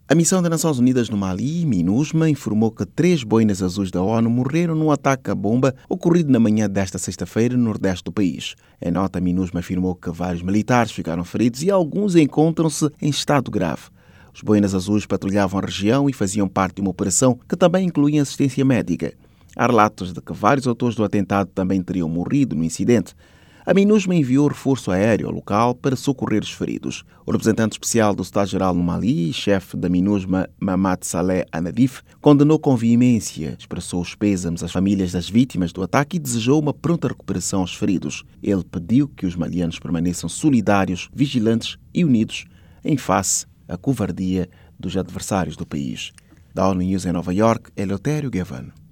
A missão das Nações Unidas no Mali, MINUSMA, informou que 3 boinas azuis da ONU morreram num ataque à bomba ocorrido na manhã desta sexta-feira no nordeste do país. Em nota, a MINUSMA afirmou que vários militares ficaram feridos e alguns encontram-se em estado grave. Os boinas azuis patrulhavam a região e faziam parte de uma operação que também incluía assistência médica. Há relatos de que vários autores do atentado também teriam morrido no incidente. A MINUSMA enviou reforço aéreo ao local para socorrer os feridos. O representante especial do Estado-Geral no Mali, chefe da MINUSMA, Mamad Saleh Anadif, condenou com veemência, expressou os pêsames às famílias das vítimas do ataque e desejou uma pronta recuperação aos feridos. Ele pediu que os malianos permaneçam solidários, vigilantes e unidos em face à covardia dos adversários do país. Da ONU News em Nova York, Eleutério Gavan.